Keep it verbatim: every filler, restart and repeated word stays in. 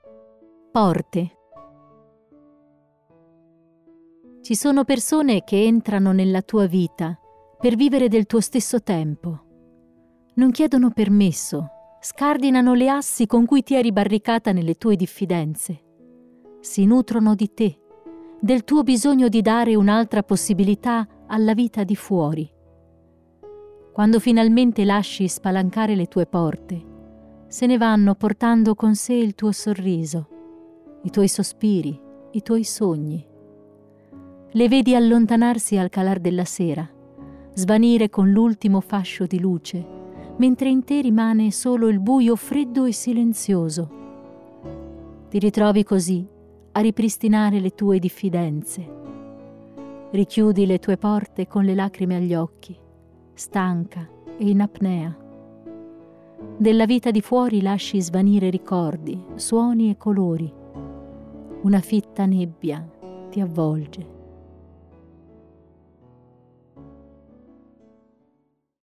Porte. Ci sono persone che entrano nella tua vita per vivere del tuo stesso tempo. Non chiedono permesso, scardinano le assi con cui ti eri barricata nelle tue diffidenze. Si nutrono di te, del tuo bisogno di dare un'altra possibilità alla vita di fuori. Quando finalmente lasci spalancare le tue porte, se ne vanno portando con sé il tuo sorriso, i tuoi sospiri, i tuoi sogni. Le vedi allontanarsi al calar della sera, svanire con l'ultimo fascio di luce, mentre in te rimane solo il buio freddo e silenzioso. Ti ritrovi così a ripristinare le tue diffidenze. Richiudi le tue porte con le lacrime agli occhi, stanca e in apnea. Della vita di fuori lasci svanire ricordi, suoni e colori. Una fitta nebbia ti avvolge.